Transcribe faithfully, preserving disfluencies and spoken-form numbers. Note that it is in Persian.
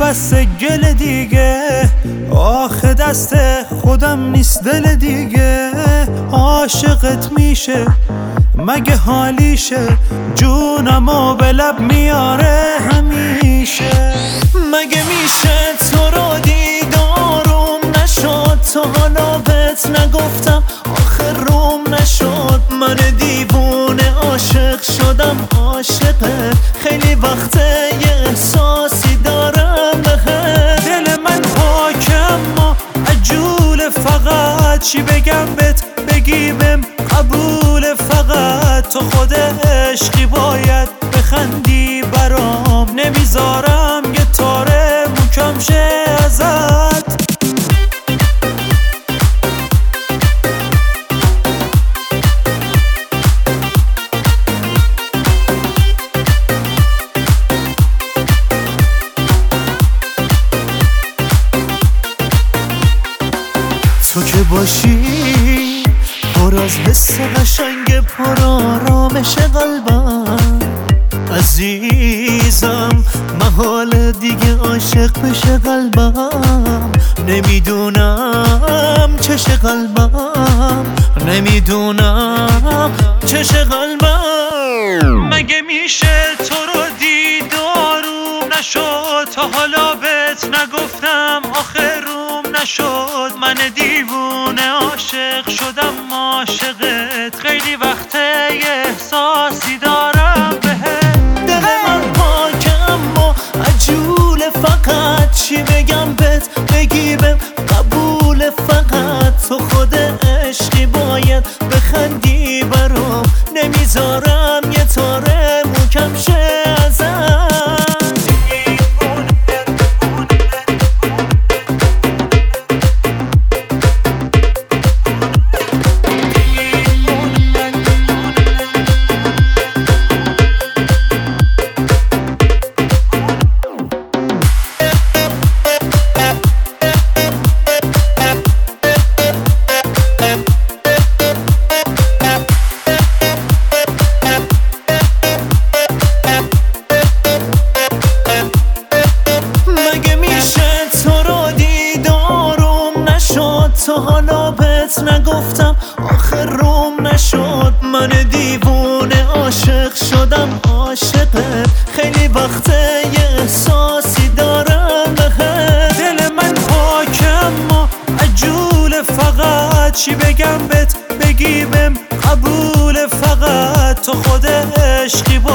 بس گل دیگه، آخه دست خودم نیست دل دیگه. عاشقت میشه مگه حالیشه، جونمو به لب میاره همیشه. مگه میشه تو رو دیدارم نشد، تا حالا بهت نگفتم آخه روم نشد. من دیوونه عاشق شدم عاشقه، خیلی وقته یه احساسی دارم بهت. دل من پاکم ما عجول، فقط چی بگم بهت بگی بهم قبول. فقط تو خود عشقی باید بخندی برام، نمیذارم یه تاره موکم شه ازت. تو که باشی پر از حس قشنگ، پر آرامش قلبم. عزیزم محال دیگه عاشق بشه قلبم. نمیدونم چش قلبم، نمیدونم چش قلبم. مگه میشه تو رو دیدارم نشد، تا حالا بهت نگفتم آخه روم نشد. من دیوونه عاشق شدم عاشقت، خیلی وقته یه احساسی دارم بهت. دل من پاکه اما عجوله، فقط چی بگم بهت بگی بهم قبول. فقط تو خود عشقی باید بخندی برام، نمیذارم یه تاره موکم شه ازت. تا حالا بهت نگفتم آخه روم نشد. من دیوونه عاشق شدم عاشقت، خیلی وقته یه احساسی دارم بهت. دل من پاکم ما عجوله، فقط چی بگم بهت بگی بهم قبول. فقط تو خود عشقی